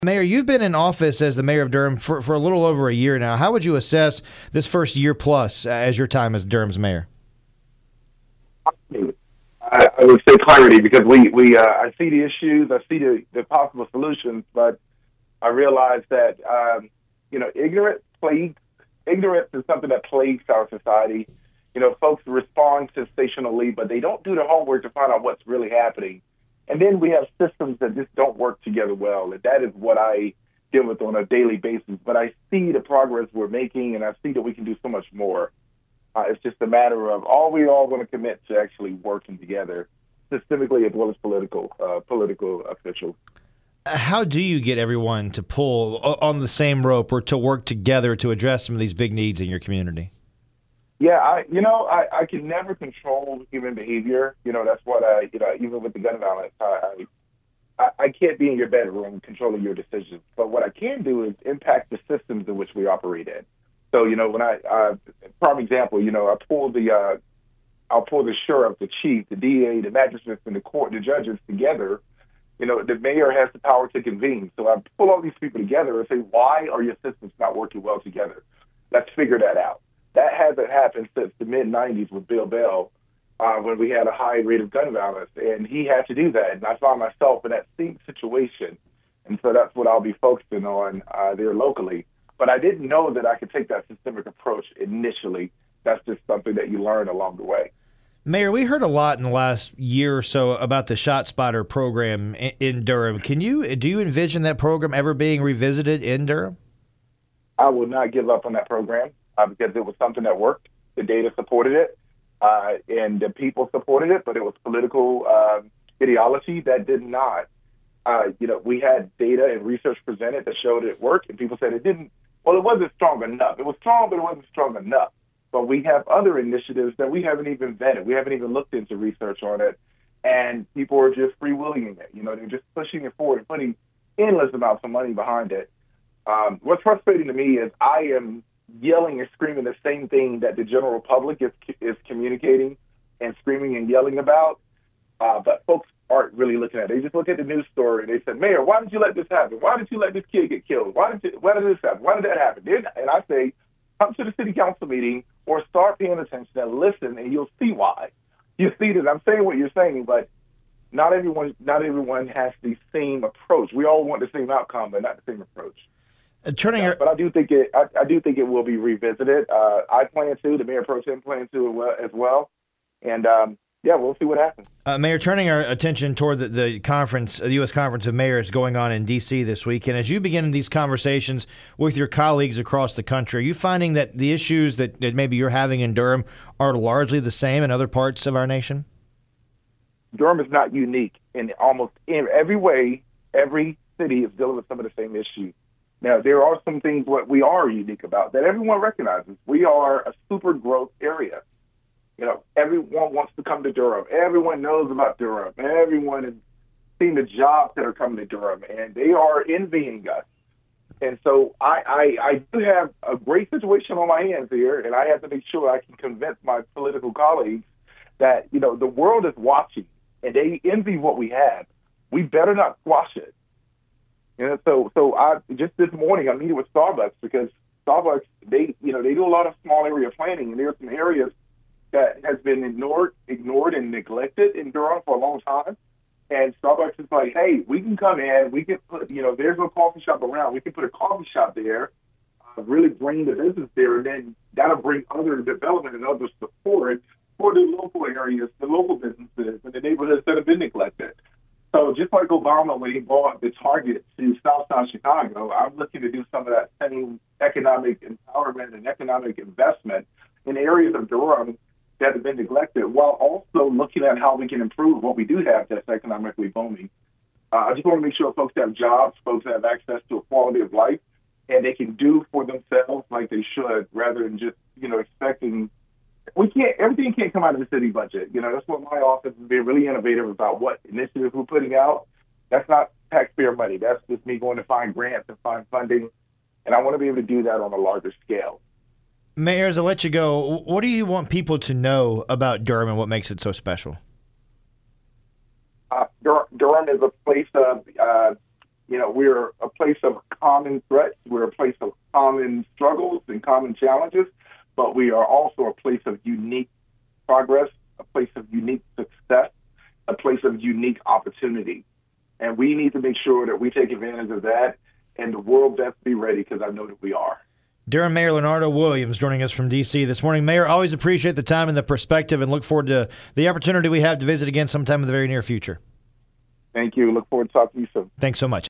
Mayor, you've been in office as the mayor of Durham for a little over a year now. How would you assess this first year plus as your time as Durham's mayor? I would say clarity because I see the issues, I see the possible solutions, but I realize that ignorance is something that plagues our society. Folks respond sensationally, but they don't do the homework to find out what's really happening. And then we have systems that just don't work together well, and that is what I deal with on a daily basis. But I see the progress we're making, and I see that we can do so much more. It's just a matter of we all going to commit to actually working together, systemically as well as political officials. How do you get everyone to pull on the same rope or to work together to address some of these big needs in your community? Yeah, I can never control human behavior. That's what even with the gun violence, I can't be in your bedroom controlling your decisions. But what I can do is impact the systems in which we operate in. So, when prime example, I'll pull the sheriff, the chief, the DA, the magistrates, and the court, the judges together. The mayor has the power to convene. So I pull all these people together and say, why are your systems not working well together? Let's figure that out. That hasn't happened since the mid-'90s with Bill Bell, when we had a high rate of gun violence. And he had to do that. And I found myself in that same situation. And so that's what I'll be focusing on there locally. But I didn't know that I could take that systemic approach initially. That's just something that you learn along the way. Mayor, we heard a lot in the last year or so about the ShotSpotter program in Durham. Do you envision that program ever being revisited in Durham? I will not give up on that program because it was something that worked. The data supported it, and the people supported it, but it was political ideology that did not. We had data and research presented that showed it worked, and people said it didn't. Well, it wasn't strong enough. It was strong, but it wasn't strong enough. But we have other initiatives that we haven't even vetted. We haven't even looked into research on it. And people are just freewheeling it. They're just pushing it forward and putting endless amounts of money behind it. What's frustrating to me is I am yelling and screaming the same thing that the general public is communicating and screaming and yelling about. But folks aren't really looking at it. They just look at the news story and they said, Mayor, why did you let this happen? Why did you let this kid get killed? Why did this happen? Why did that happen? And I say, come to the city council meeting or start paying attention and listen, and you'll see why. You see that I'm saying what you're saying, but not everyone has the same approach. We all want the same outcome, but not the same approach. But I do think it will be revisited. I plan to. The mayor pro tem plans to as well, and we'll see what happens. Mayor, turning our attention toward the conference, the U.S. Conference of Mayors going on in D.C. this week, and as you begin these conversations with your colleagues across the country, are you finding that the issues that maybe you're having in Durham are largely the same in other parts of our nation? Durham is not unique in almost in every way. Every city is dealing with some of the same issues. Now, there are some things what we are unique about that everyone recognizes. We are a super growth area. Everyone wants to come to Durham. Everyone knows about Durham. Everyone has seen the jobs that are coming to Durham, and they are envying us. And so I do have a great situation on my hands here, and I have to make sure I can convince my political colleagues that, the world is watching, and they envy what we have. We better not squash it. So I just this morning I'm meeting with Starbucks because Starbucks, they do a lot of small area planning, and there are some areas that has been ignored and neglected in Durham for a long time. And Starbucks is like, hey, we can come in, we can put, there's no coffee shop around. We can put a coffee shop there, really bring the business there, and then that'll bring other development and other support for the local areas, the local businesses, and the neighborhoods that have been neglected. So just like Obama, when he brought the Target to Southside Chicago, I'm looking to do some of that same economic empowerment and economic investment in areas of Durham that have been neglected, while also looking at how we can improve what we do have that's economically booming. I just want to make sure folks have jobs, folks have access to a quality of life, and they can do for themselves like they should, rather than just, expecting. Everything can't come out of the city budget. That's what my office has been really innovative about what initiatives we're putting out. That's not taxpayer money. That's just me going to find grants and find funding. And I want to be able to do that on a larger scale. Mayor, as I let you go, what do you want people to know about Durham and what makes it so special? Durham is a place of, we're a place of common threats. We're a place of common struggles and common challenges, but we are also a place of unique progress, a place of unique success, a place of unique opportunity. And we need to make sure that we take advantage of that, and the world best be ready, because I know that we are. Durham Mayor Leonardo Williams joining us from D.C. this morning. Mayor, always appreciate the time and the perspective, and look forward to the opportunity we have to visit again sometime in the very near future. Thank you. Look forward to talking to you soon. Thanks so much.